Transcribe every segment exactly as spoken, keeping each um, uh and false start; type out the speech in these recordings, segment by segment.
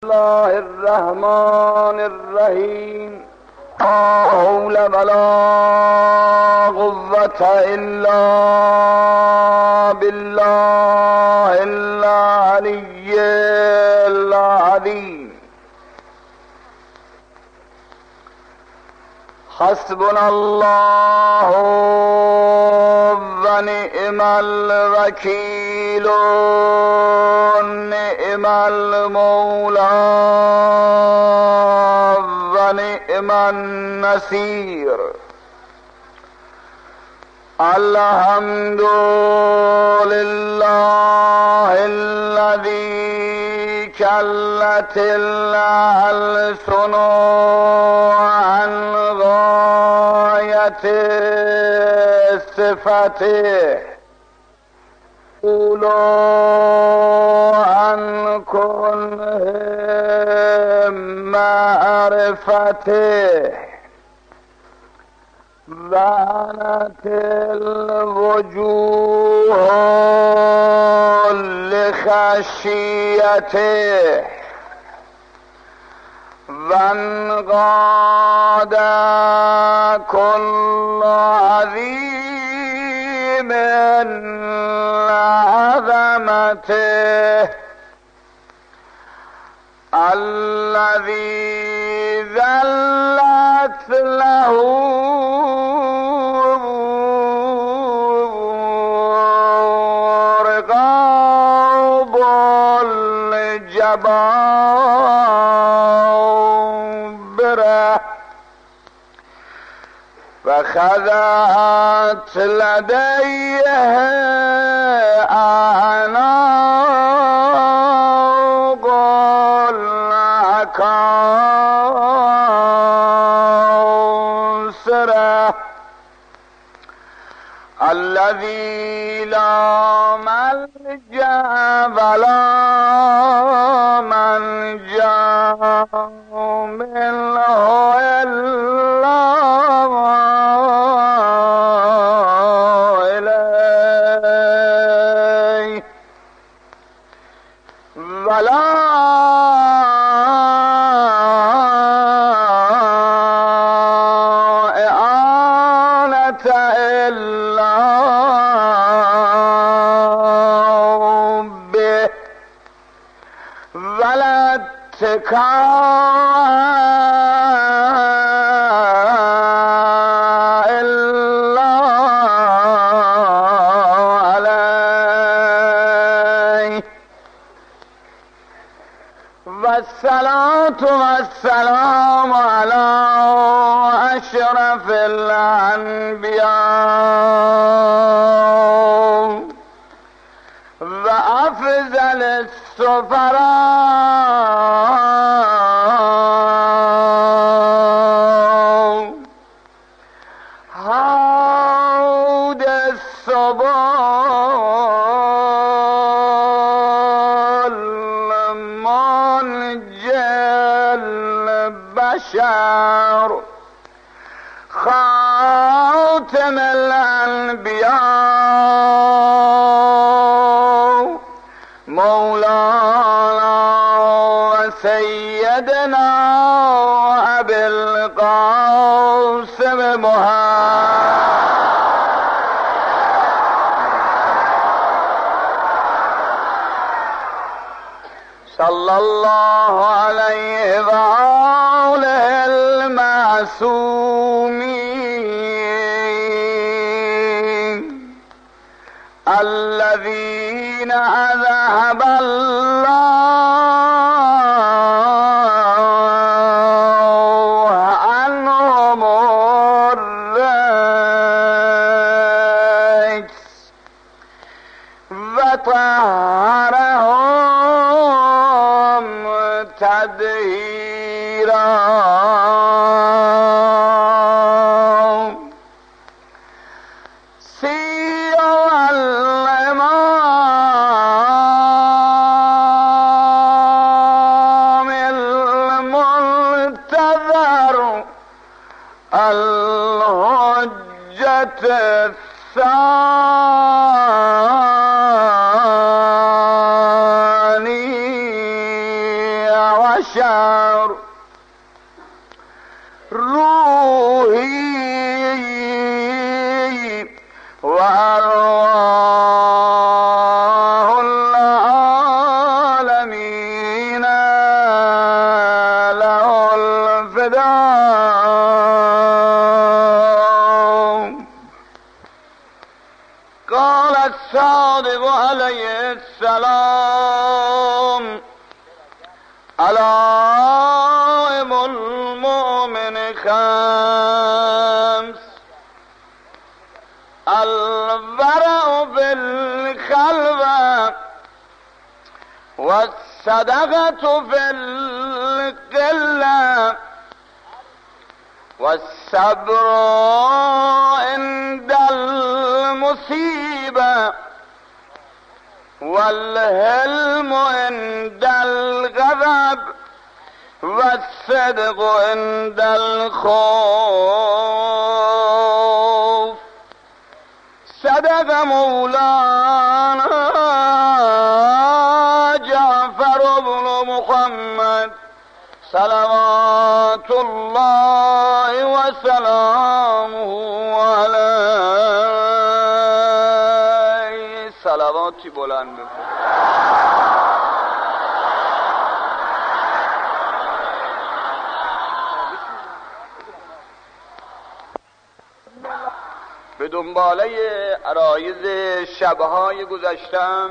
الله الرحمن الرحیم. لا حول ولا قوة الا بالله العلی العظیم. حسبنا الله و نعم الوکیل و نعم المولا و نعم النصیر. الحمد لله الذي كلت الألسن عن غاية صفته قولوا عن كنه معرفته وعنت الوجوه لخشيته وانقاد كل عظيم لعظمته الذي ذلت له رقاب الجبابرة فخذت لديه أعناق الأكاسرة الذي لا ملجأ ولا منجا منه إلا إليه ولا إعانة إلا به ولا اتكاء إلا عليه. والصلاة والسلام على أشرف الأنبياء وأفضل السفراء حوض الصبا المنجي البشر خاتم الأنبياء مولانا وسيدنا أبي القاسم محمد صلى الله عليه وآله المعصومين الذين أذهب الله عنهم الرجس وطهرهم تطهيرا. الحجة الثانية بشر روحی و ارواح العالمین له الفداء. قال الصادق علیه السلام علائم المؤمن خمس: الورع بالخلوة، والصدقة في القلة، والصبر عند المصيبة، والحلم عند الغضب، والصدق عند الخوف. صدق مولانا جعفر بن محمد صلوات الله وسلامه علیه. صلواتی بلند بکن. به دنباله عرایض شبهای گذشتم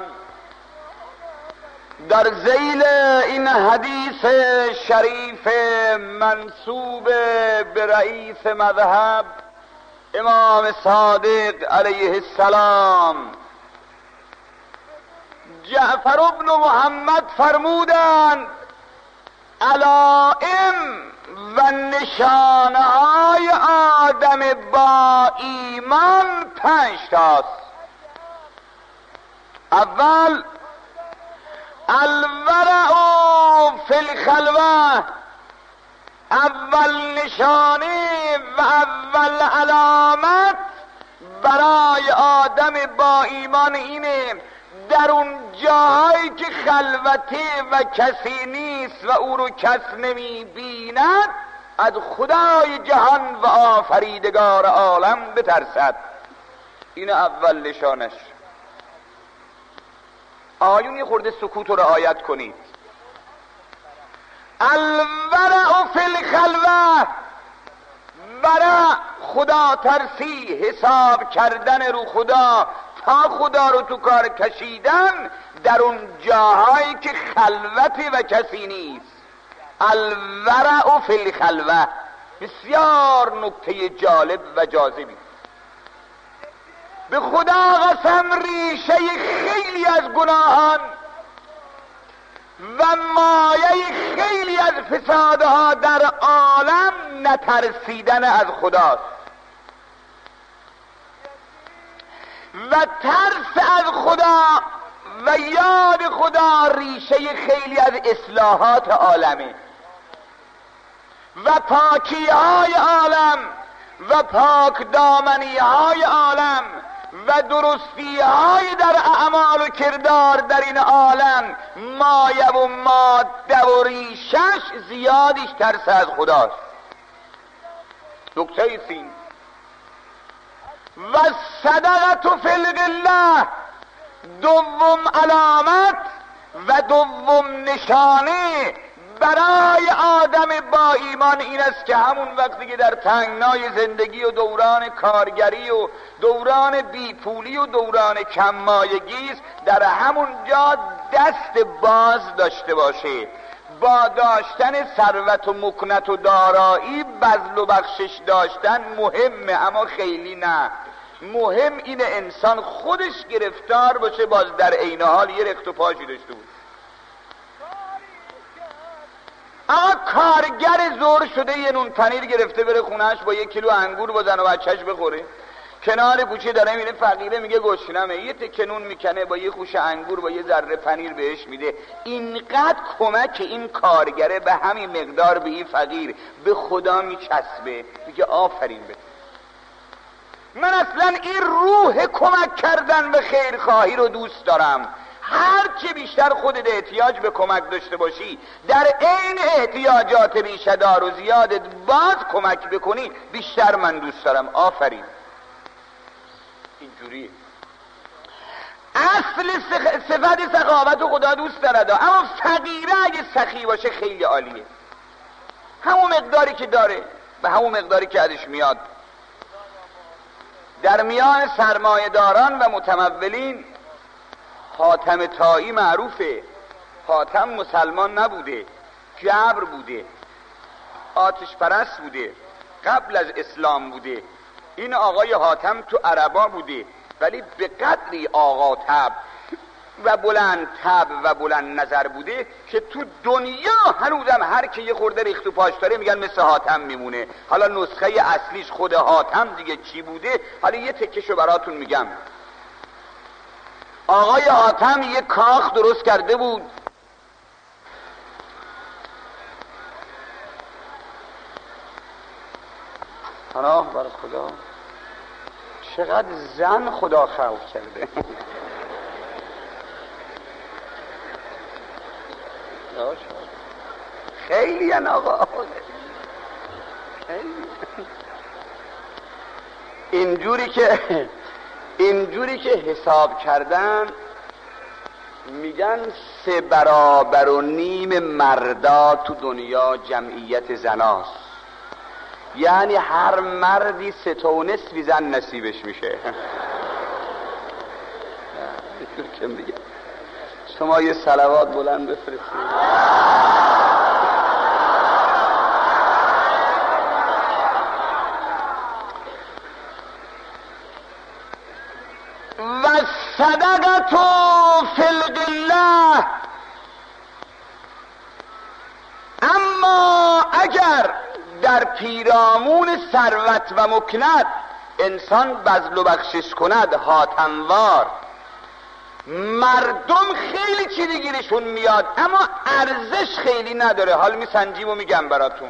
در ذیل این حدیث شریف منسوب به رئیس مذهب امام صادق علیه السلام جعفر بن محمد فرمودند علائم و نشانه های آدم با ایمان پنج تاست. اول الورع فی الخلوه، اول نشانه و اول علامت برای آدم با ایمان اینه در اون جاهایی که خلوتی و کسی نیست و او رو کس نمی بیند از خدای جهان و آفریدگار عالم بترسد. این اول نشانش. آیون یه خورده سکوت رو رعایت کنید. الورع فی الخلوه، ورع خدا ترسی، حساب کردن رو خدا، تا خدا رو تو کار کشیدن در اون جاهایی که خلوتی و کسی نیست. الورع فی الخلوه بسیار نکته جالب و جاذبی. به خدا قسم ریشه خیلی از گناهان و مایه خیلی از فسادها در عالم نترسیدن از خداست و ترس از خدا و یاد خدا ریشه خیلی از اصلاحات عالمه و پاکی های عالم و پاک دامنی های عالم و درستی های در اعمال و کردار در این عالم مایه و ماده و ریشش زیادیش ترس از خداست. نکته سین و صدقه فی القله، دوم علامت و دوم نشانه برای آدم با ایمان این است که همون وقتی که در تنگنای زندگی و دوران کارگری و دوران بیپولی و دوران کممایگی است در همون جا دست باز داشته باشه، با داشتن ثروت و مکنت و دارایی بذل و بخشش داشتن مهمه، اما خیلی نه. مهم اینه انسان خودش گرفتار باشه، باز در عین حال یه رخت و پاشی داشته بود. اما کارگر زور شده یه نون پنیر گرفته بره خونهش با یک کیلو انگور بزنه و بچهش بخوره، کنار کوچه داره میره فقیره میگه گشنمه، یه تکه نون میکنه با یه خوشه انگور با یه ذره پنیر بهش میده. اینقدر کمک این کارگره به همین مقدار به این فقیر به خدا میچسبه، میگه آفرین به من اصلا این روح کمک کردن به خیرخواهی رو دوست دارم. هر چی بیشتر خودت احتیاج به کمک داشته باشی، در عین احتیاجات بیشدار و زیادت باز کمک بکنی، بیشتر من دوست دارم. آفرین. اینجوریه. اصل صفت سخاوت و خدا دوست دارد، اما فقیره اگه سخی باشه خیلی عالیه. همون مقداری که داره و همون مقداری که ازش میاد. در میان سرمایه داران و متمولین حاتم طایی معروفه. حاتم مسلمان نبوده، جبر بوده، آتش پرست بوده، قبل از اسلام بوده. این آقای حاتم تو عربا بوده، ولی به قدری آقا طبع و بلند طبع و بلند نظر بوده که تو دنیا هنوزم هر کی یه خورده ریخت و پاش داره میگن مثل حاتم میمونه. حالا نسخه اصلیش خود حاتم دیگه چی بوده، حالا یه تکشو براتون میگم. آقای حاتم یه کاخ درست کرده بود. پناه بر خدا، چقدر زن خدا خلق کرده. خیلی ان آقا، خیلی. اینجوری که اینجوری که حساب کردن میگن سه برابر و نیم مردا تو دنیا جمعیت زناست. یعنی هر مردی سه تا و نصفی زن نصیبش میشه. اینجور که میگن. شما یه صلوات بلند بفرستید. و صدقت فی القله، اما اگر در پیرامون ثروت و مکنت انسان بذل و بخشش کند حاتموار، مردم خیلی چیزی گیرشون میاد اما ارزش خیلی نداره. حال می سنجیم و میگم براتون.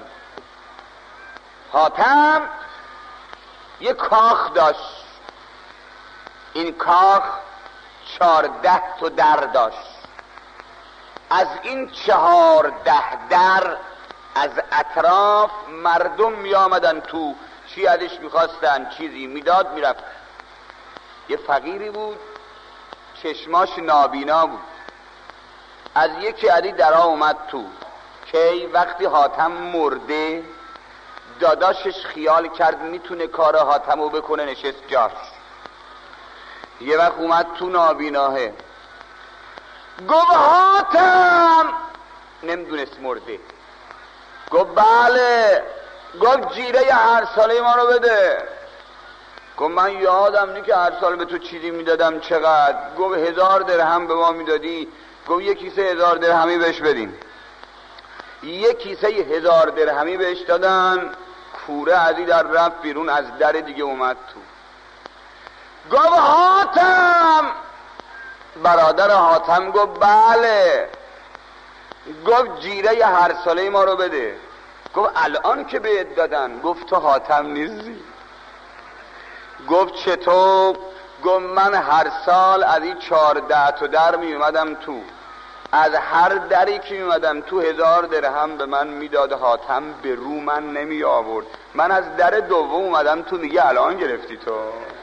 حاتم یک کاخ داشت. این کاخ چهارده تا در داشت. از این چهارده در از اطراف مردم می آمدن تو، چی ازش میخواستن، چیزی میداد میرفت. یه فقیری بود چشماش نابینا بود. از یکی علی درا اومد تو. کی وقتی حاتم مرده داداشش خیال کرد میتونه کار حاتمو بکنه، نشست جاش. یه وقت اومد تو نابیناه، گفت حاتم، نمیدونست مرده. گفت بله. گفت جیره هر ساله ما رو بده. گفت من یادم نی که هر سال به تو چیزی میدادم. چقدر؟ گفت هزار درهم به ما میدادی. گفت یک کیسه هزار درهمی بهش بدیم. یک کیسه هزار درهمی بهش دادن. کوره ازی در رفت بیرون، از در دیگه اومد تو. گفت حاتم. برادر حاتم گفت بله. گفت جیره هر ساله ما رو بده. گفت الان که بهت دادن. گفت تو حاتم نیستی. گفت چطور؟ گفت من هر سال از این چهارده تا در می اومدم تو، از هر دری که می اومدم تو هزار درهم به من میداد حاتم، به رو من نمی آورد. من از در دوم اومدم تو، دیگه الان گرفتی تو.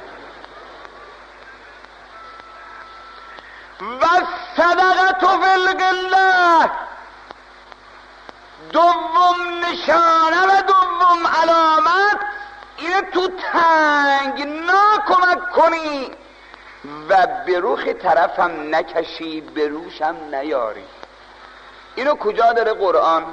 و صدقت فی القله، دوم نشانه و دوم علامت اینه تو تنگنا کمک کنی و به روخ طرفم نکشی، به روشم نیاری. اینو کجا داره قرآن؟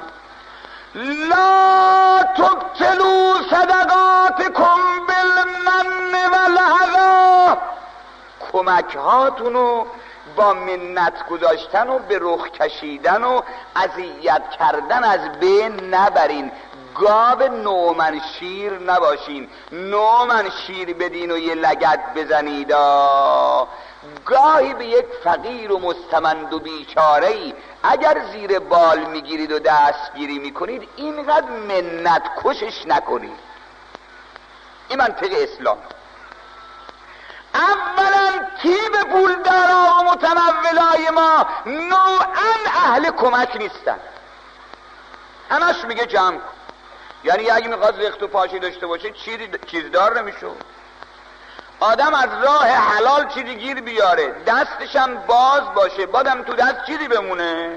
لا تبطلوا صدقاتکم بالمن والاذی، کمک هاتونو با منت گذاشتن و به رخ کشیدن و اذیت کردن از بین نبرین. گاو نومنشیر نباشین. نومنشیر بدین و یه لگد بزنید. گاهی به یک فقیر و مستمند و بیچاره‌ای اگر زیر بال میگیرید و دستگیری میکنید، اینقدر منت کشش نکنید. این منطق اسلام. اولا تیب پولدارا و متمولای ما نوعا اهل کمک نیستن، همش میگه جمع کن. یعنی اگه میخواست ریخت و پاشی داشته باشه چیزدار نمیشه. آدم از راه حلال چیزی گیر بیاره، دستشم باز باشه، بعدم تو دست چیزی بمونه.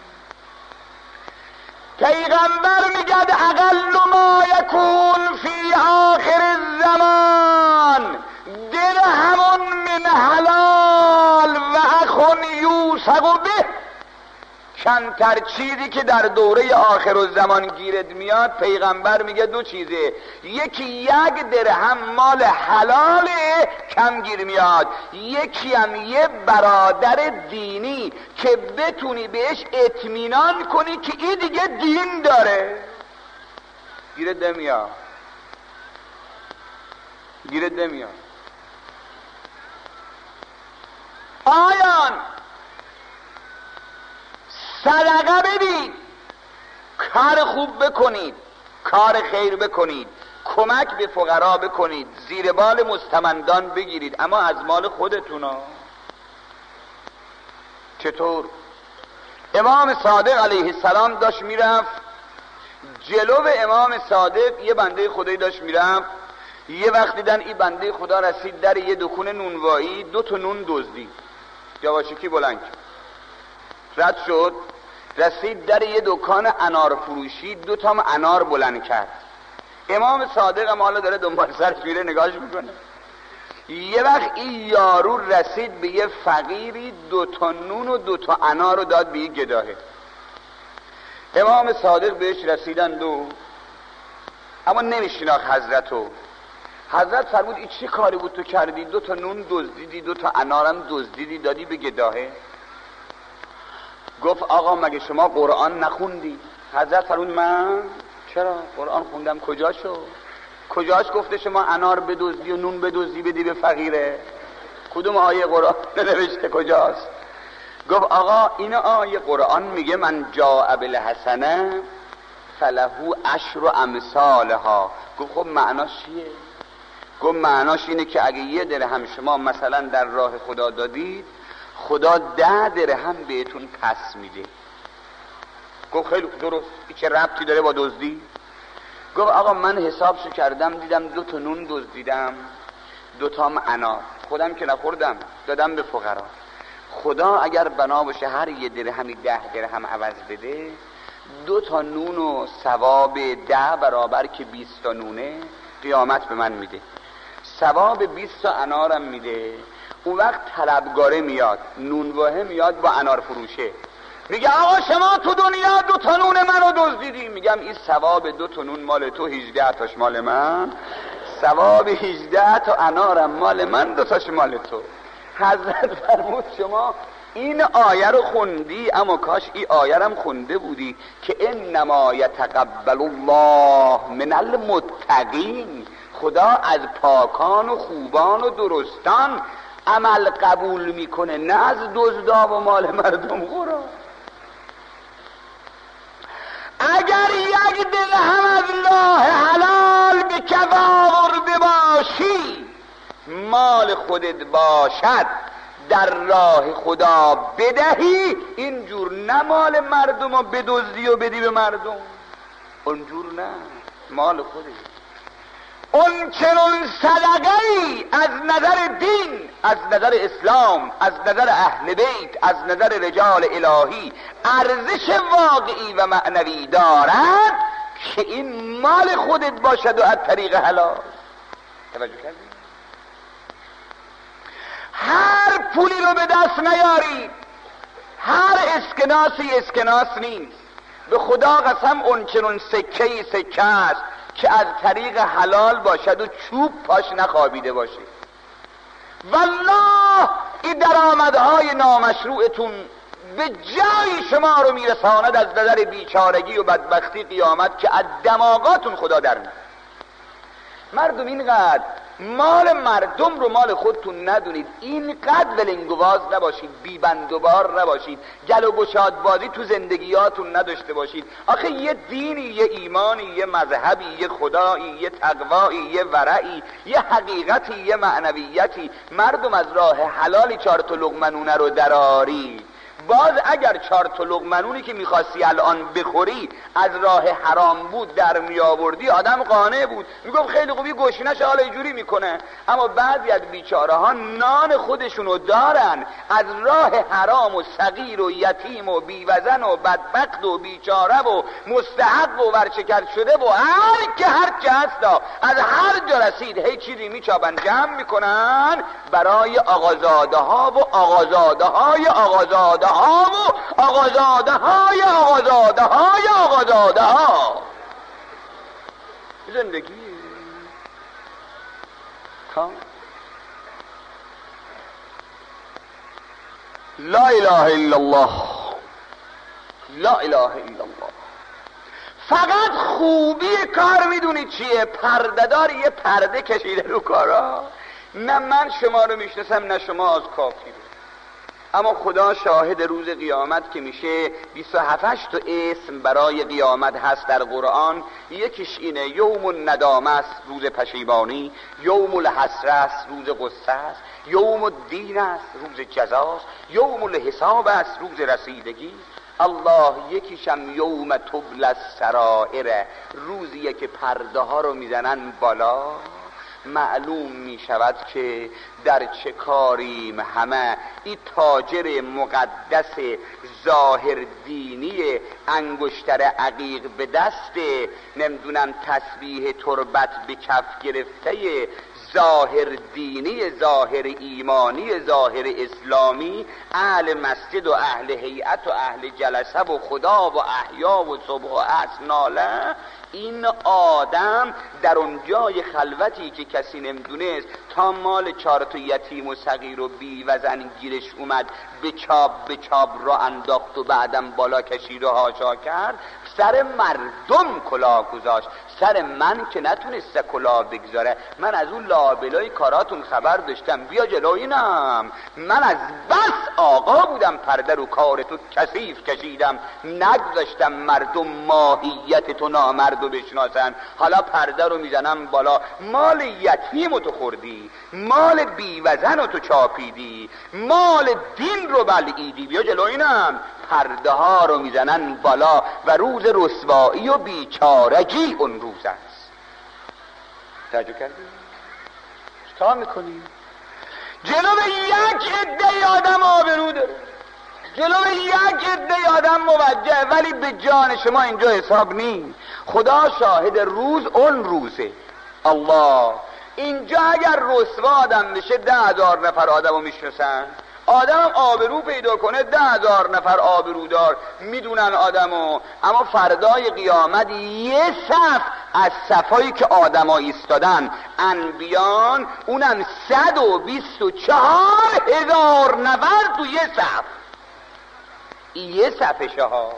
پیغمبر میگد اقل ما یکون فی آخر الزمان درهم من حلال و اخ یوثق به. کمتر چیزی که در دوره آخر الزمان گیرت میاد، پیغمبر میگه دو چیزه، یکی یک درهم مال حلاله کم گیر میاد، یکی هم یه برادر دینی که بتونی بهش اطمینان کنی که این دیگه دین داره. گیرت نمیاد، گیرت نمیاد. آیان صدقه بدید، کار خوب بکنید، کار خیر بکنید، کمک به فقرا بکنید، زیر بال مستمندان بگیرید، اما از مال خودتونا. چطور؟ امام صادق علیه السلام داشت میرفت، جلو امام صادق یه بنده خدایی داشت میرفت، یه وقت دیدن این بنده خدا رسید در یه دکون نونوایی، دو تا نون دزدید، یواشکی بلند رد شد، رسید در یه دکان انار فروشی، دو تا انار بلند کرد. امام صادق هم حالا داره دنبال سرش میره نگاهش میکنه. یه وقت این یارو رسید به یه فقیری، دو تا نون و دو تا انار رو داد به یه گداهه. امام صادق بهش رسیدن دو، اما نمیشناخت حضرتو. حضرت فرمود این چه کاری بود تو کردی؟ دو تا نون دزدیدی، دو تا انارم دزدیدی دادی به گداهه. گفت آقا مگه شما قرآن نخوندی؟ حضرت فرمود من چرا قرآن خوندم. کجاشو؟ کجاش گفته شما انار بدزدی و نون بدزدی بدی به فقیره؟ کدوم آیه قرآن نوشته کجاست؟ گفت آقا این آیه قرآن میگه من جاء بالحسنه فله عشر امثالها. گفت خب معناش چیه؟ گفت معناش اینه که اگه یه درهم شما مثلا در راه خدا دادید، خدا ده درهم بهتون پس میده. گفت خیلی درست، این چه ربطی داره با دزدی؟ گفت آقا من حسابشو کردم، دیدم دو تا نون دزدیدم، دو تا انار، خودم که نخوردم، دادم به فقرا. خدا اگر بنا باشه هر یه درهمی ده درهم عوض بده، دو تا نون و ثواب ده برابر که بیست تا نونه قیامت به من میده، ثواب بیست تا انارم میده. اون وقت طلبگاره میاد، نونواهه میاد با انار فروشه، میگه آقا شما تو دنیا دو تا نون منو دزدیدی. میگم این ثواب دو تا نون مال تو، هجده تاش مال من، ثواب هجده تا انارم مال من، دو تاش مال تو. حضرت فرمود شما این آیه رو خوندی، اما کاش این آیه رو خونده بودی که انما یتقبل الله من المتقین. خدا از پاکان و خوبان و درستان عمل قبول میکنه، نه از دزدا و مال مردم خورا. اگر یک درهم از راه حلال به کف آورده باشی، مال خودت باشد، در راه خدا بدهی، اینجور نه مال مردم رو بدزدی و بدی به مردم، اونجور نه، مال خودت. اون چنون صدقه‌ای از نظر دین، از نظر اسلام، از نظر اهل بیت، از نظر رجال الهی ارزش واقعی و معنوی دارد که این مال خودت باشد و از طریق حلال. توجه کردی؟ هر پولی رو به دست نیاری، هر اسکناسی اسکناس نیست. به خدا قسم اون چنون سکه‌ای سکه است که از طریق حلال باشد و چوب پاش نخوابیده باشه. والله این درآمدهای نامشروعتون به جای شما رو میرساند از نظر بیچارگی و بدبختی قیامت که از دماغاتون خدا در میاد. مردم اینقدر مال مردم رو مال خودتون ندونید، اینقدر ولنگواز نباشید، بیبندوبار نباشید، گل و گشاد بازی تو زندگیاتون نداشته باشید. آخه یه دینی، یه ایمانی، یه مذهبی، یه خدایی، یه تقوایی، یه ورعی، یه حقیقتی، یه معنویتی. مردم از راه حلالی چهار تا لقمه رو درارید. باز اگر چهار تا لقمه که میخواستی الان بخوری از راه حرام بود در می آوردی، آدم قانع بود، میگفت خیلی خوبی گوشینش حالا اینجوری میکنه. اما بعضی از بیچاره ها نان خودشونو دارن، از راه حرام و صغیر و یتیم و بیوزن و بدبخت و بیچاره و مستحق و ورچکر شده و هر که هر چه هستا از هر جا رسید هی چیزی میچابن جمع میکنن برای آقازاده ها و آقازاده های آقازاده ها و آقازاده های آقازاده های آقازاده ها. زندگی لا اله الا الله، لا اله الا الله. فقط خوبی کار میدونی چیه؟ پردهدار یه پرده کشیده رو کارا. نه من شما رو میشناسم نه شما از کافی رو، اما خدا شاهد روز قیامت که میشه بیست و هفت تا اسم برای قیامت هست در قرآن. یکیش اینه یوم الندامه است، روز پشیمانی، یوم الحسره است، روز غصه است، یوم الدین است، روز جزاست، یوم الحساب است، روز رسیدگی. الله یکیشم یوم تبلی السرائر، روزیه که پرده ها رو میزنن بالا، معلوم می شود که در چه کاریم همه. این تاجر مقدس ظاهر دینی انگشتر عقیق به دست، نمیدونم تسبیح تربت به کف گرفته، ظاهر دینی، ظاهر ایمانی، ظاهر اسلامی، اهل مسجد و اهل هیئت و اهل جلسه و خدا و احیا و صبح و عصر ناله. این آدم در اون جای خلوتی که کسی نمیدونست تا مال چهار تا یتیم و صغیر و بی وزن گیرش اومد، به چاب به چاب را انداخت و بعدم بالا کشید و هاشا کرد، سر مردم کلاه گذاشت. سر من که نتونسته کلاه بگذاره. من از اون لابلای کاراتون خبر داشتم، بیا جلوینم. من از بس آقا بودم پرده رو کار تو کثیف کشیدم، نگذاشتم مردم ماهیت تو نامرد رو بشناسن. حالا پرده رو میزنم بالا، مال یتیم تو خوردی، مال بیوزن رو تو چاپیدی، مال دین رو بلعیدی. بیا جلوینم. پرده ها رو میزنن بالا و روز رسوایی و بیچارگی اون روز است. توجه کردی؟ چطور میکنی؟ جلو یک عده آدم آبرو داره، جلو یک عده آدم موجه، ولی به جان شما اینجا حساب نیست. خدا شاهد روز اون روزه. الله اینجا اگر رسوا آدم بشه ده هزار نفر آدم رو میشناسن. آدم آبرو پیدا کنه ده هزار نفر آبرودار میدونن آدمو. اما فردای قیامت یه صف از صفایی که آدم ها ایستادن انبیان، اونم صد و بیست و چهار هزار نفر تو یه صف، یه صفشه ها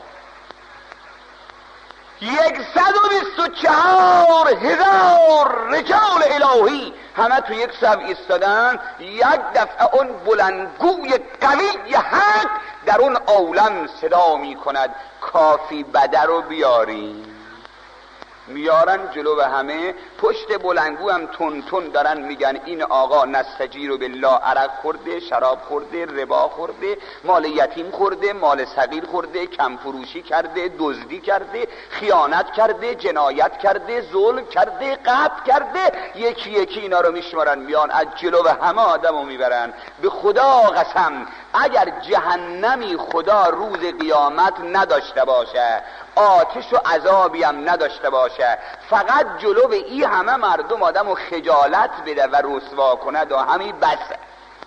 یکصد و بیست و چهار هزار رجال الهی همه تو یک صف ایستادن. یک دفعه اون بلندگوی قوی حق در اون عالم صدا می کند کافی بده رو بیارین. میارن جلو و همه پشت بلنگو هم تون تون دارن میگن این آقا نستجیر بالله عرق خورده، شراب خورده، ربا خورده، مال یتیم خورده، مال صغیر خورده، کم فروشی کرده، دزدی کرده، خیانت کرده، جنایت کرده، ظلم کرده، قتل کرده. یکی یکی اینا رو میشمارن میان از جلو و همه آدمو میبرن. به خدا قسم اگر جهنمی خدا روز قیامت نداشته باشه، آتش و عذابی هم نداشته باشه، فقط جلو به این همه مردم آدم و خجالت بده و رسوا کند و همین بسه.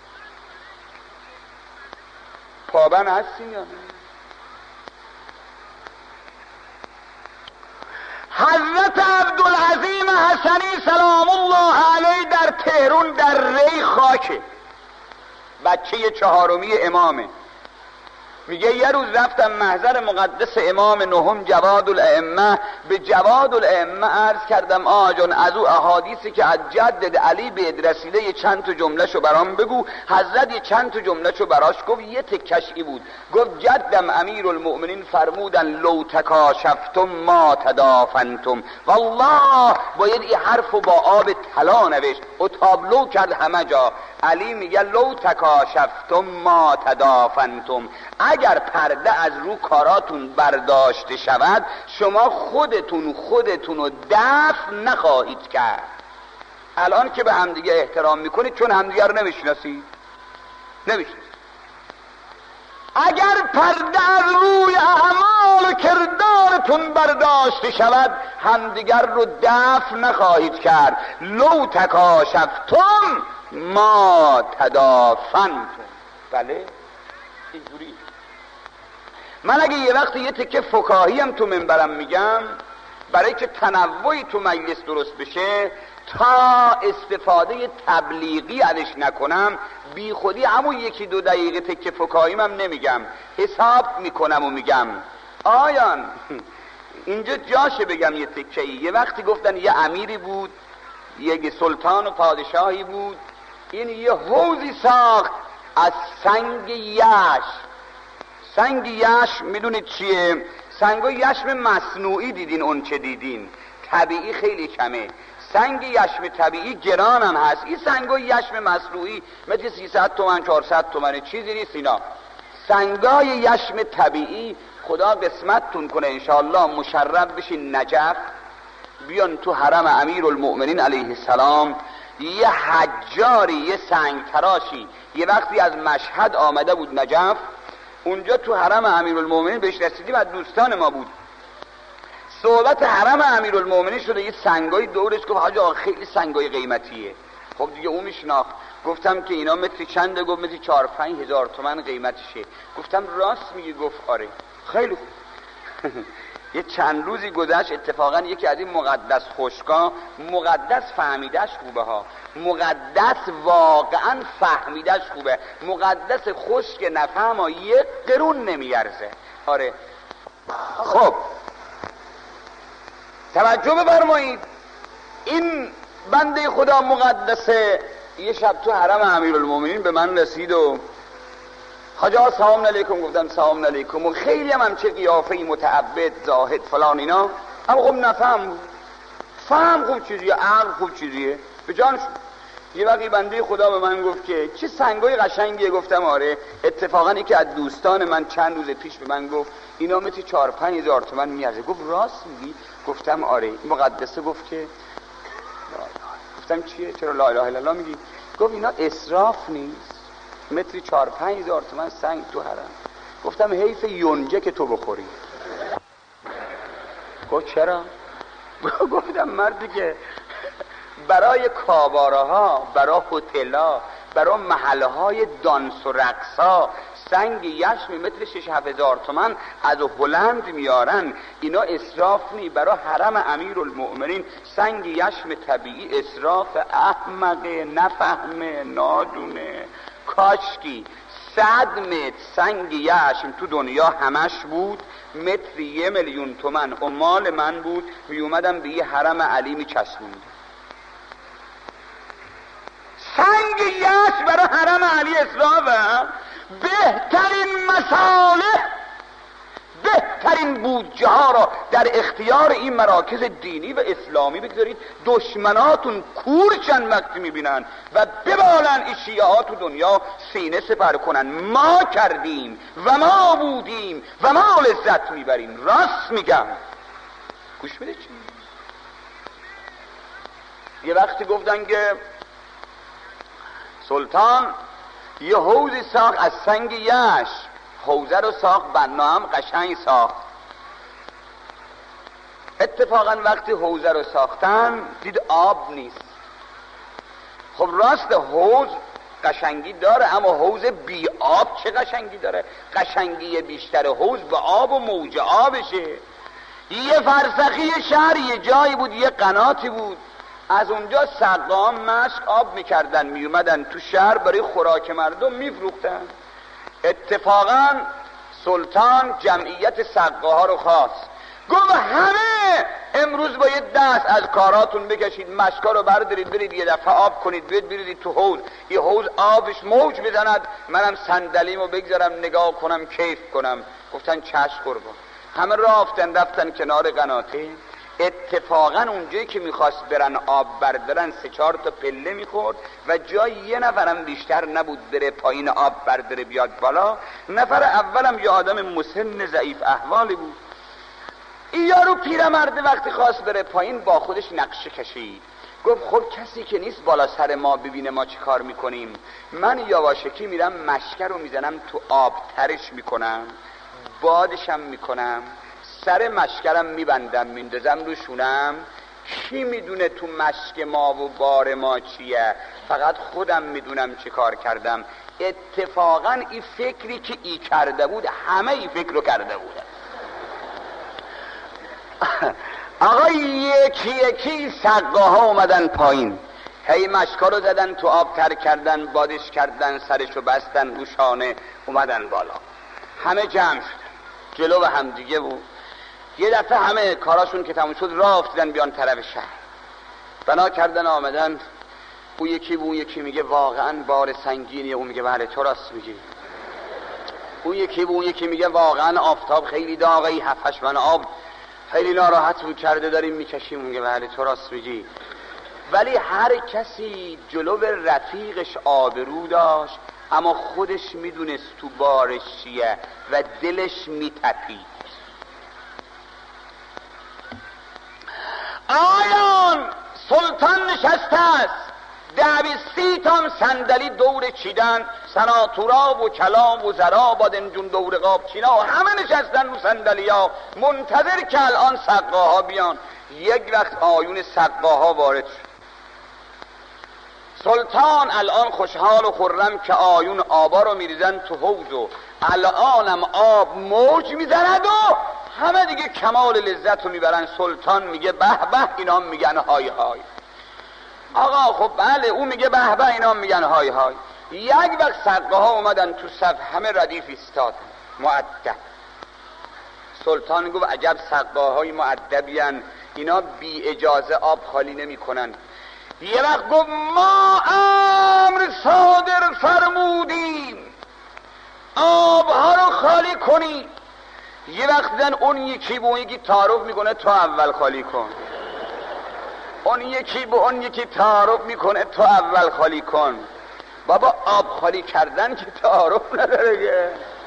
پابند هستیم یا نه؟ حضرت عبدالعظیم حسنی سلام الله علیه در تهران در ری خاکه، بچه چهارمی امامه. میگه یه روز رفتم محضر مقدس امام نهم جواد الائمه، به جواد الائمه عرض کردم آقا جان از او احادیثی که از جدد علی به رسیده یه چند تا جمله شو برام بگو. حضرت یه چند تا جمله شو براش گفت، یه تکش ای بود، گفت جدم امیر المؤمنین فرمودن لو تکاشفتم ما تدافنتم. والله باید این حرفو با آب طلا نوشت و تابلو کرد همه جا. علی میگه لو تکاشفتم ما تدافنتم، اگر پرده از رو کاراتون برداشته شود شما خودتون خودتون رو دفن نخواهید کرد. الان که به همدیگه احترام میکنید چون همدیگه رو نمیشناسید، نمیشناسید. اگر پرده از روی اعمال و کردارتون برداشته شود همدیگر رو دفن نخواهید کرد. لو تکاشفتم ما تدافنتم. بله اینجوری. من اگه یه وقت یه تکه فکاهی هم تو منبرم میگم برای که تنوعی تو مجلس درست بشه، تا استفاده تبلیغی ازش نکنم بی خودی همون یکی دو دقیقه تکه فکاهیم هم نمیگم، حساب میکنم و میگم آیان اینجا جاشه بگم یه تکه ای. یه وقتی گفتن یه امیری بود، یه سلطان و پادشاهی بود، این یه حوضی ساخت از سنگ یش. سنگ یش میدونید چیه؟ سنگ و یشم مصنوعی دیدین، اون چه دیدین طبیعی خیلی کمه. سنگ یشم طبیعی گران هم هست، این سنگ و یشم مصنوعی مثل سیصد تومن چهارصد تومن چیزی نیست. اینا سنگای یشم طبیعی خدا قسمتتون کنه انشاءالله مشرف بشین نجف، بیان تو حرم امیر المؤمنین علیه السلام. یه حجاری یه سنگ تراشی یه وقتی از مشهد آمده بود نجف، اونجا تو حرم امیر المؤمنین بهش رسیدیم، از دوستان ما بود. صحبت حرم امیر المؤمنین شده، یه سنگای دورش، گفت حاج آقا خیلی سنگای قیمتیه. خب دیگه اون میشناخت. گفتم که اینا متری چنده؟ گفت متری چهار پنج هزار تومن قیمتشه. گفتم راست میگی؟ گفت آره. خیلی خوب. یه چند روزی گذشت اتفاقا یکی از این مقدس خشکا، مقدس فهمیدش خوبه ها، مقدس واقعا فهمیدش خوبه، مقدس خشک نفهم ها یه قرون نمیارزه. آره خب توجه بفرمایید، این بنده خدا مقدسه یه شب تو حرم امیرالمومنین به من رسید و حاج آقا سلام علیکم. گفتم سلام علیکم. و خیلی هم همچه قیافه‌ای متعبد زاهد فلان اینا، اما خب نفهم فهم خوب چیزیه، عقل خوب چیزیه به جانش. یه وقتی بنده خدا به من گفت که چه سنگای قشنگیه. گفتم آره. اتفاقا یکی از دوستان من چند روز پیش به من گفت اینا مثل چهار پنج هزار تومن میارزه. گفت راست میگی؟ گفتم آره. مقدسه گفت که گفتم چیه؟ چرا لا اله الا الله میگی؟ گفت اینا اسراف نیست، متری چهار پنج هزار تومن سنگ تو حرم. گفتم حیف یونجه که تو بخوری. گفت چرا؟ گفتم مردی که برای کاباره ها، برای هتل ها، برای محله های دانس و رقص ها سنگ یشم متر شش هفت هزار تومن از هلند میارن، اینا اسراف نی. برای حرم امیر المؤمنین سنگ یشم طبیعی اسراف. احمقه، نفهمه، نادونه. کاشکی صد متر سنگ یشم تو دنیا همش بود، متری یه میلیون تومن و مال من بود، می اومدم به یه حرم علی می چسبوند. سنگ یشم برای حرم علی اسرافه. بهترین مساله، بهترین بودجه ها را در اختیار این مراکز دینی و اسلامی بگذارید. دشمناتون کورشن وقتی میبینن و ببالن این شیعه ها تو دنیا سینه سپر کنن. ما کردیم و ما بودیم و ما لذت میبریم. راست میگم. گوش بده چی؟ یه وقتی گفتن که سلطان یه حوضی ساخت از سنگ یش، حوزه رو ساخت، بنا هم قشنگ ساخت. اتفاقا وقتی حوزه رو ساختن دید آب نیست. خب راست حوض قشنگی داره، اما حوض بی آب چه قشنگی داره؟ قشنگی بیشتر حوض به آب و موج آبشه. یه فرسخی شهر یه جایی بود، یه قناتی بود، از اونجا سقام مشک آب میکردن، میومدن تو شهر برای خوراک مردم میفروختن. اتفاقا سلطان جمعیت سقاها رو خواست، گفت همه امروز باید دست از کاراتون بکشید، مشکا رو بردارید برید یه دفعه آب کنید، برید بریدید تو حوض، یه حوض آبش موج بزند، منم صندلیمو بگذارم نگاه کنم کیف کنم. گفتن چشم قربان. همه رفتن رفتن کنار قناته. اتفاقا اونجایی که میخواست برن آب بردارن سه چهار تا پله میخورد و جای یه نفرم بیشتر نبود بره پایین آب برداره بیاد بالا. نفر اولم یه آدم مسن ضعیف احوالی بود. این یارو پیرمرد وقتی خواست بره پایین با خودش نقشه کشید، گفت خب کسی که نیست بالا سر ما ببینه ما چی کار میکنیم، من یواشکی میرم مشکه رو میزنم تو آب ترش میکنم، بادشم میکنم، سر مشکرم میبندم میندازم رو شونم، کی میدونه تو مشک ما و بار ما چیه، فقط خودم میدونم چی کار کردم. اتفاقا این فکری که ای کرده بود همه ای فکر رو کرده بود. آقا یکی یکی سقاها اومدن پایین، هی مشکا رو زدن تو آب تر کردن، بادش کردن، سرشو بستن رو شانه، اومدن بالا. همه جمع شدن جلو و هم دیگه بود. یه دفعه همه کاراشون که تموم شد راه افتادن بیان طرف شهر، بنا کردن آمدن. او یکی بود، یکی میگه واقعا بار سنگینیه، اون میگه بله تو راست میگی. او یکی بود، یکی میگه واقعا آفتاب خیلی داغه، ای هفتش من آب خیلی ناراحت بود کرده داریم میکشیم، اون میگه بله تو راست میگی. ولی هر کسی جلو رفیقش آبرو داشت، اما خودش میدونست تو بارش چیه و دلش میتپید. آیان سلطان نشسته است، ده بیستی تام صندلی دور چیدن، سناتورا و کلام و زرا بادنجون دور قاب چینا و همه نشستن رو صندلی ها منتظر که الان سقاها بیان. یک وقت آیون سقاها وارد شد. سلطان الان خوشحال و خرم که آیون آبا رو میریزن تو حوض و الانم آب موج میزند و همه دیگه کمال لذت رو میبرن. سلطان میگه به به، اینا میگن های های. آقا خب بله، او میگه به به، اینا میگن های های. یک وقت سقاها اومدن تو صف، همه ردیف ایستادن مؤدب. سلطان گفت عجب سقاهای مؤدبین، اینا بی اجازه آب خالی نمی کنن. یه وقت گفت ما امر صادر فرمودیم آبها رو خالی کنی. یه وقت دن اون یکی به اون یکی تعارف میکنه تو اول خالی کن، اون یکی به اون یکی تعارف میکنه تو اول خالی کن. بابا آب خالی کردن که تعارف نداره که.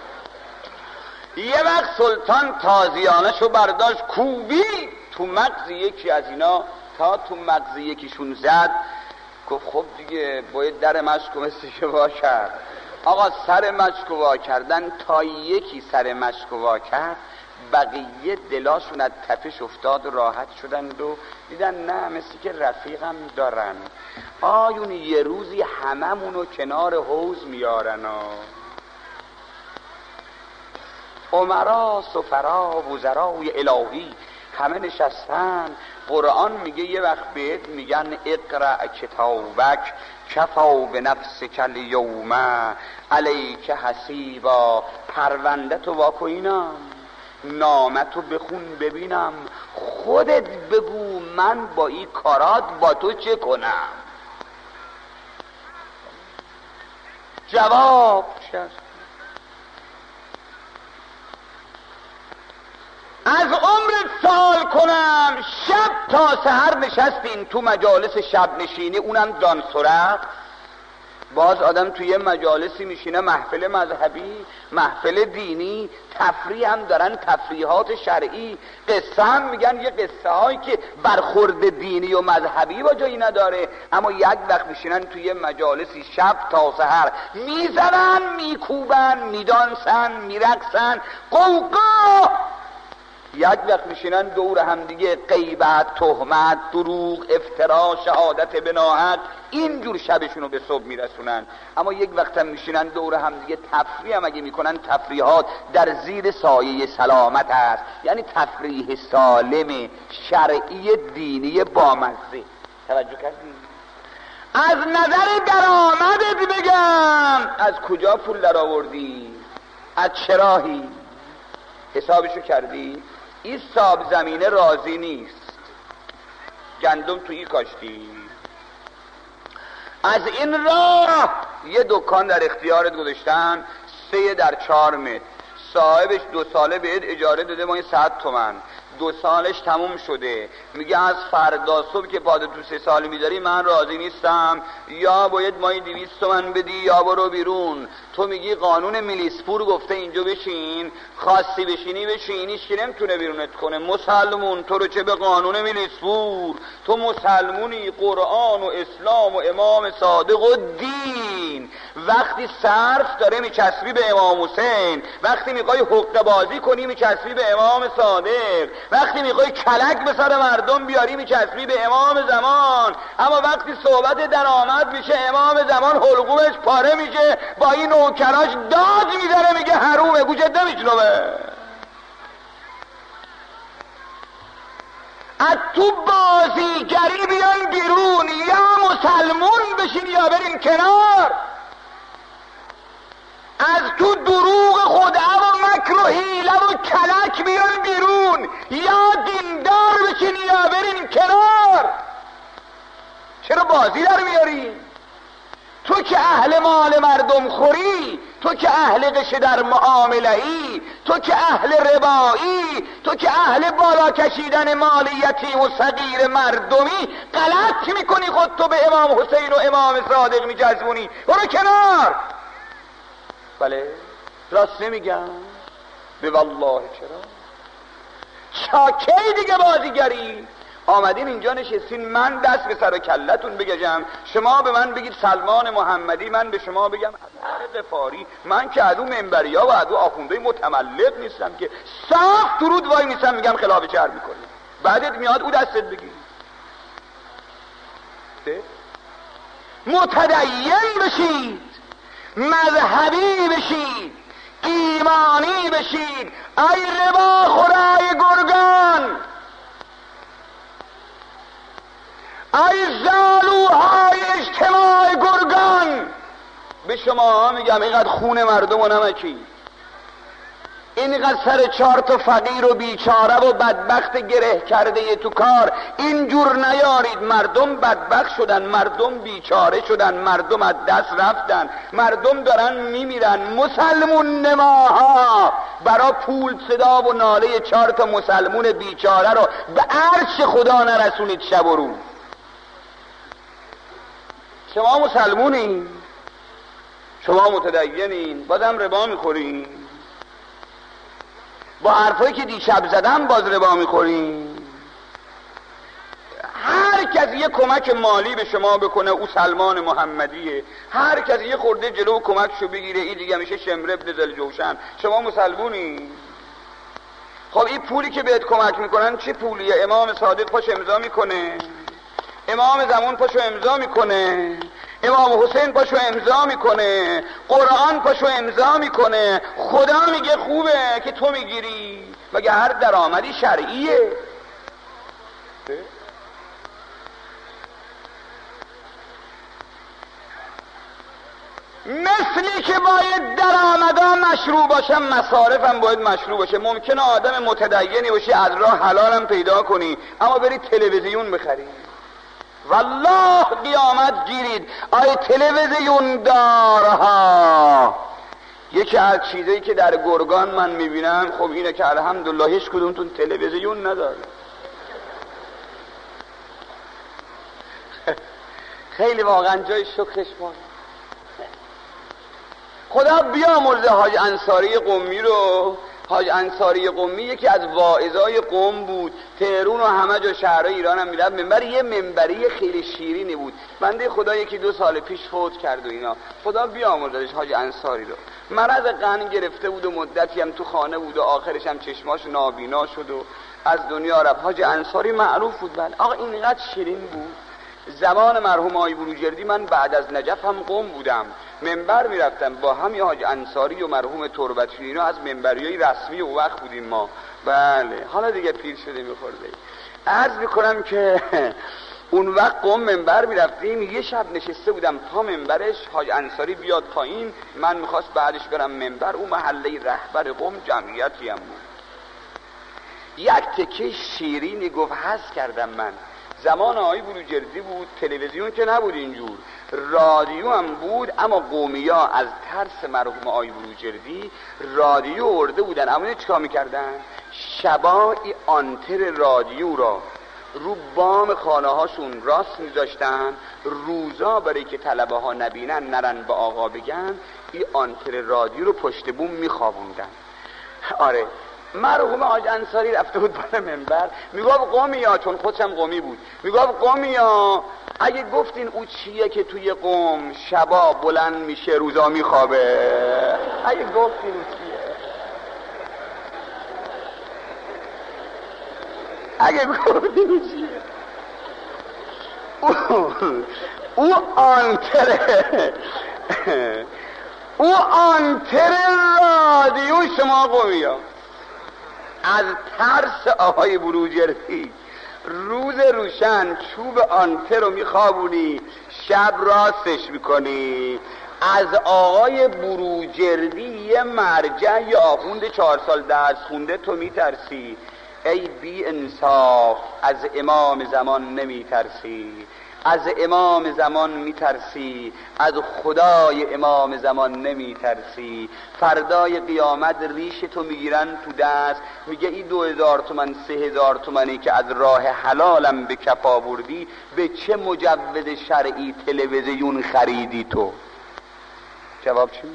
یه وقت سلطان تازیانشو برداشت کوبی تو مغز یکی از اینا تا تو مغز یکیشون زد. گفت خب دیگه باید در مشکو مثل که وا کرد. آقا سر مشکو وا کردن، تا یکی سر مشکو وا کرد بقیه دلاشون از تپش افتاد و راحت شدند و دیدن نه مثل که رفیقم دارن. آیون یه روزی هممونو کنار حوض میارن و عمرا سفرا وزرای الهی همه نشستن. قرآن میگه یه وقت بهت میگن اقرأ کتابک کفا به نفسک الیوم علیک حسیبا. پرونده تو واکوینم، نامتو بخون ببینم، خودت بگو من با این کارات با تو چه کنم. جواب شد از عمرت سوال کنم، شب تا سحر نشستین تو مجالس شب نشینی، اونم دان سرخ. باز آدم توی مجالسی میشینه، محفل مذهبی، محفل دینی، تفریح هم دارن، تفریحات شرعی، قصه هم میگن، یه قصه هایی که برخورد دینی و مذهبی با جایی نداره، اما یک وقت میشینن توی مجالسی شب تا سحر میزنن، میکوبن، میدانسن، میرقصن، قوقا. یک وقت میشینن دور هم دیگه غیبت، تهمت، دروغ، افترا، شهادت به ناحق، اینجور شبشونو به صبح میرسونن. اما یک وقت هم میشینن دور هم دیگه تفریح هم اگه میکنن، تفریحات در زیر سایه سلامت است، یعنی تفریح سالم شرعی دینی بامزه. توجه کردی؟ از نظر درآمدت بگم، از کجا پول در آوردی؟ از چراهی؟ حسابشو کردی؟ این صاحب زمینه راضی نیست، گندم تویی کاشتی. از این راه یه دکان در اختیارت گذاشتن، سه در چهار متر، صاحبش دو ساله بهت اجاره داده ما این صد تومن، دو سالش تموم شده، میگه از فردا صبح که پاد تو سه سالی میذاری من راضی نیستم، یا باید مایی دویست تومن بدی یا برو بیرون. تو میگی قانون میلیسپور گفته اینجا بشین، خواستی بشینی بشین، هیچ کی نمیتونه بیرونت کنه. مسلمون تو رو چه به قانون میلیسپور، تو مسلمونی، قرآن و اسلام و امام صادق و دین. وقتی صرف داره میچسبی به امام حسین، وقتی میخوای حقه بازی کنی میچسبی به امام صادق، وقتی میخوای کلک به سر مردم بیاری میچسبی به امام زمان. اما وقتی صحبت درآمد میشه امام زمان حلقومش پاره میشه، با این نوکراش داد میزنه میگه حرومه، گوشت نمیشنوه. از تو بازیگری بیان بیرون، یا مسلمون بشین یا برین کنار. از تو دروغ خدعه و مکر و حیله و کلک بیان بیرون، یا دیندار بشین یا برین کنار. چرا بازی در میاری؟ تو که اهل مال مردم خوری، تو که اهل قشه در معامله ای، تو که اهل ربایی، تو که اهل بالا کشیدن مال یتیم و صغیر مردمی، غلط میکنی خود تو به امام حسین و امام صادق میجذبونی. برو کنار. بله راست نمیگم؟ به والله چرا؟ شاکی دیگه بازیگری. آمدین اینجا نشستین، من دست به سر و کلتون بگجم، شما به من بگید سلمان محمدی، من به شما بگم حضرت غفاری. من که عدو منبریا و عدو آخونده متملق نیستم که صاف درود وای نیستم میگم خلاف شرع میکنی، بعدت میاد او دستت بگی. متدین بشید، مذهبی بشید، ایمانی بشید. ای ربا خورای گرگان، ای زالوهای اجتماع گرگان، به شما میگم اینقدر خون مردم و نمکی، اینقدر سر چهار تا فقیر و بیچاره و بدبخت گره کرده تو کار اینجور نیارید. مردم بدبخت شدن، مردم بیچاره شدن، مردم از دست رفتن، مردم دارن میمیرن. مسلمون نماها برا پول صدا و ناله چهار تا مسلمون بیچاره رو به عرش خدا نرسونید شب و روز. شما مسلمونین، شما متدینین، بازم ربا میخورین، با حرفایی که دیشب زدم باز ربا میخورین. هر کس یه کمک مالی به شما بکنه او سلمان محمدیه، هر کس یه خورده جلو کمکشو بگیره این دیگه میشه شمر ابن ذوالجوشن. شما مسلمونین. خب این پولی که بهت کمک میکنن چه پولیه؟ امام صادق پاش امضا میکنه، امام زمان پاشو امضا میکنه، امام حسین پاشو امضا میکنه، قرآن پاشو امضا میکنه. خدا میگه خوبه که تو میگیری، مگه هر درآمدی شرعیه؟ مثلی که باید درآمدها مشروع باشه، مصارفم باید مشروع باشه. ممکنه آدم متدینی باشی از راه حلالم پیدا کنی اما بری تلویزیون بخری، والله قیامت گیرید. آی تلویزیون دارها، یکی از چیزایی که در گرگان من میبینم خب اینه که الحمدلله هیچ کدومتون تلویزیون نداره. خیلی واقعا جای شکرش ماست. خدا بیامرزه حاج انصاری قمی رو. حاج انصاری قمی یکی از واعظای قم بود، تهران و همه جا شهرهای ایران هم میرفت. منبر یه منبری خیلی شیرینی بود. بنده خدا یکی دو سال پیش فوت کرد و اینا، خدا بیامرزش حاج انصاری رو. مرض قند گرفته بود و مدتی هم تو خانه بود و آخرش هم چشماش نابینا شد و از دنیا رفت. حاج انصاری معروف بود. بله آقا اینقدر شیرین بود. زمان مرحوم آقای بروجردی من بعد از نجف هم قم بودم، منبر میرفتم با هم یا حاج انصاری و مرحوم تربتی، اینا از منبریای رسمی او وقت بودیم ما. بله حالا دیگه پیر شده میخورده. عرض میکنم که اون وقت قم منبر میرفتیم، یه شب نشسته بودم تا منبرش حاج انصاری بیاد پایین، من میخواست بعدش برم منبر. اون محله رهبر قم جمعیتی هم بود، یک تکه شیرینی گفت حس کردم من. زمان آقای بروجردی بود، تلویزیون که نبود اینجور، رادیو هم بود، اما قومیا از ترس مرحوم آقای بروجردی رادیو ارده بودن. اما چیکار میکردن؟ شبا ای آنتر رادیو را رو بام خانه هاشون راست میذاشتن، روزا برای که طلبه ها نبینن نرن به آقا بگن، ای آنتر رادیو رو پشت بوم میخوابوندن. آره، مرحوم حاج انصاری رفته بود بالا منبر میگفت قومیا، چون خودشم قومی بود، میگفت قومیا اگه گفتین او چیه که توی قوم شبا بلند میشه روزا میخوابه، اگه گفتین او چیه، اگه گفتین او چیه، او, او آنتره او آنتر رادیو شما قومیا از ترس آقای بروجردی روز روشن چوب آنتر رو میخوابونی، شب راستش میکنی. از آقای بروجردی یه مرجع یا آخوند چهار سال درس خونده تو میترسی؟ ای بی انصاف، از امام زمان نمیترسی؟ از امام زمان میترسی، از خدای امام زمان نمیترسی؟ فردای قیامت ریش تو میگیرن تو دست، میگه این دو هزار تومن سه هزار تومنی که از راه حلالم به کف آوردی به چه مجوز شرعی تلویزیون خریدی تو؟ جواب چی؟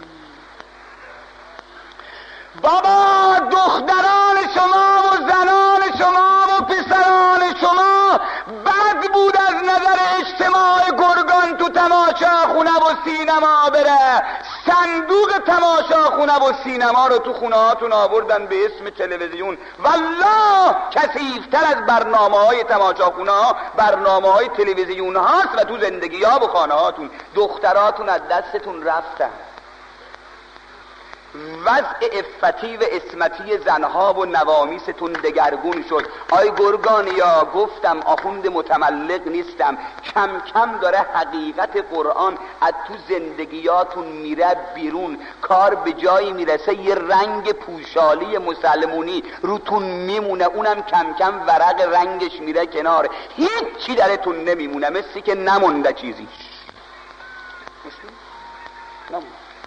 بابا دختران شما و زنان شما و پسران شما بد بود از نظر اجتماع گرگان تو تماشاخونه و سینما بره. صندوق تماشاخونه و سینما رو تو خونه هاتون آوردن به اسم تلویزیون. والله کثیفتر از برنامه های تماشاخونه ها برنامه های تلویزیون هاست و تو زندگی ها و خانه هاتون دختراتون از دستتون رفتن. وضع افتی و اسمتی زنها و نوامیستون دگرگون شد. آی گرگانیا، گفتم آخوند متملق نیستم، کم کم داره حقیقت قرآن از تو زندگیاتون میره بیرون. کار به جایی میرسه یه رنگ پوشالی مسلمونی روتون میمونه، اونم کم کم ورق رنگش میره کنار، هیچ چی درتون نمیمونه، مثل که نمونده چیزی. نمونده.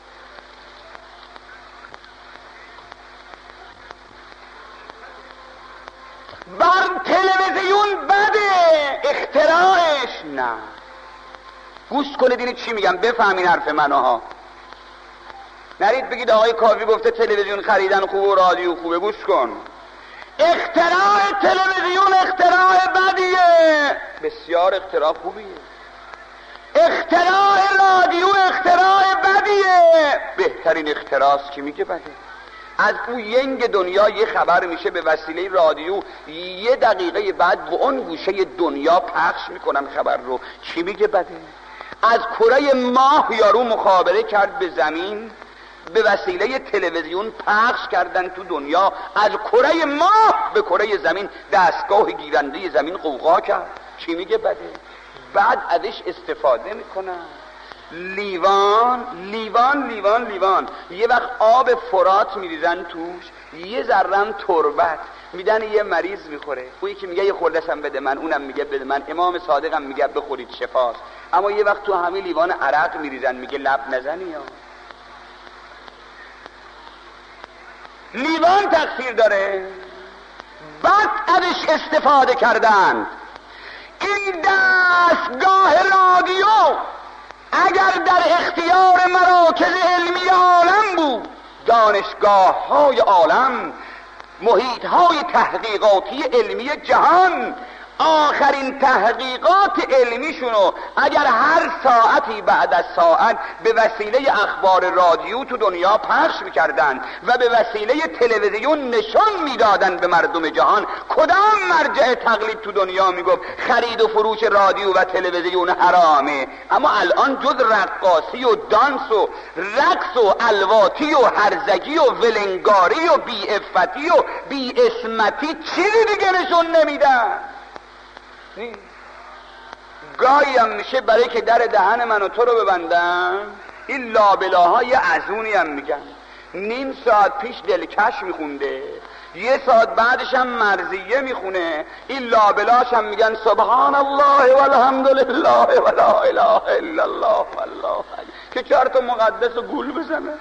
بر تلویزیون بده، اختراعش نه. گوش کنید این چی میگم، بفهمین حرف منو ها. نرید بگید آقای کاوی گفته تلویزیون خریدن خوبه و رادیو خوبه. گوش کن، اختراع تلویزیون اختراع بدیه، بسیار اختراع خوبیه. اختراع رادیو اختراع بدیه، بهترین اختراعست که میگه بده. از اون ینگ دنیا یه خبر میشه به وسیله رادیو، یه دقیقه بعد به اون گوشه دنیا پخش میکنم خبر رو، چی میگه بده؟ از کره ماه یارو مخابره کرد به زمین، به وسیله تلویزیون پخش کردن تو دنیا، از کره ماه به کره زمین دستگاه گیرنده زمین قوقا کرد، چی میگه بده؟ بعد ازش استفاده میکنن. لیوان لیوان لیوان لیوان یه وقت آب فرات میریزن توش، یه ذرم تربت میدن، یه مریض میخوره، اون یکی میگه یه خوردشم بده من، اونم میگه بده من، امام صادقم میگه بخورید شفاست. اما یه وقت تو همه لیوان عرق میریزن، میگه لب نزنی. یا لیوان تقصیر داره، بعد ازش استفاده کردن. این دستگاه رادیو اگر در اختیار مراکز علمی عالم بود، دانشگاه های عالم، محیط های تحقیقاتی علمی جهان، آخرین تحقیقات علمیشونو اگر هر ساعتی بعد از ساعت به وسیله اخبار رادیو تو دنیا پخش میکردن و به وسیله تلویزیون نشون میدادن به مردم جهان، کدام مرجع تقلید تو دنیا میگفت خرید و فروش رادیو و تلویزیون حرامه؟ اما الان جز رقاصی و دانس و رقص و الواتی و هرزگی و ولنگاری و بی افتی و بی اسمتی چیزی دیگه نشون نمیدن. گاهی هم میشه برای که در دهن من و تو رو ببندن، این لابلاهای ازونی هم میگن نیم ساعت پیش دلکش میخونده، یه ساعت بعدش هم مرضیه میخونه، این لابلاش هم میگن سبحان الله والحمدلله ولا اله الا الله والله که چهار تا مقدس و گول بزنه.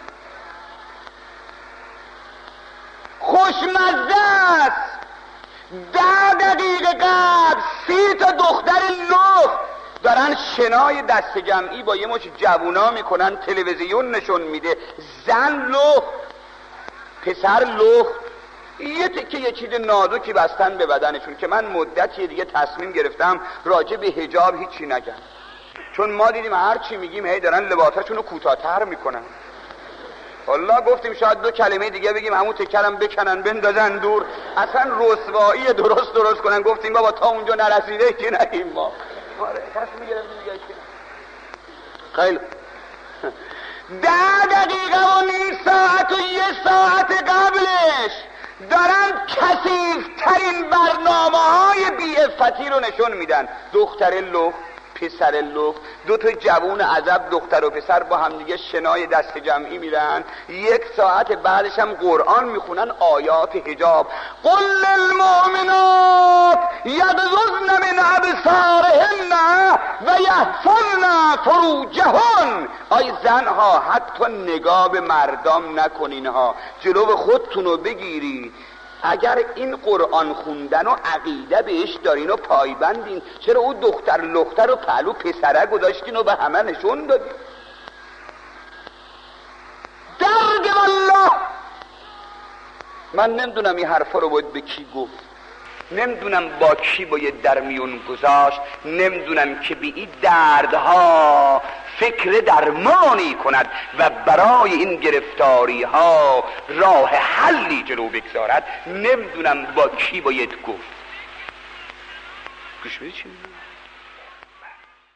خوشمزه است. ده دقیقه قبل سی تا دختر لخت دارن شنای دست جمعی با یه مش جوونا میکنن، تلویزیون نشون میده، زن لخت، پسر لخت، یه تکه یه چیز نازکی بستن به بدنشون که من مدتی دیگه تصمیم گرفتم راجع به حجاب هیچی نگم، چون ما دیدیم هر چی میگیم هی دارن لباساشون رو کوتاه‌تر میکنن. والله گفتیم شاید دو کلمه دیگه بگیم همون تکرم بکنن بندازن دور، اصلا رسوایی درست درست کنن. گفتیم بابا تا اونجا نرسیده که نگیم ما. آره تصمیم گرفتیم دیگه خیلی ده دقیقه و نیم ساعت و یه ساعت قبلش دارن کثیف‌ترین برنامه های بی عفتی رو نشون میدن. دختر لخت، پسر لخت، دو تا جوون عزب دختر و پسر با هم دیگه شنای دست جمعی میرن، یک ساعت بعدش هم قرآن میخونن آیات حجاب. قل للمؤمنات یغضضن من ابصارهن و یحفظن فروجهن. آی زنها حتی نگاه به مردم نکنین ها، جلو خودتونو بگیرید. اگر این قرآن خوندن و عقیده بهش دارین و پایبندین، چرا او دختر لختر و پهلو پسره گذاشتین و به همه نشون دادین؟ درد والله من نمیدونم این حرفا رو باید به کی گفت، نمیدونم با کی باید در میون گذاشت، نمیدونم که به این دردها فکر درمانی کند و برای این گرفتاری ها راه حلی جلو بگذارد. نمیدونم با کی باید گفت. گوش بدید چی میگم؟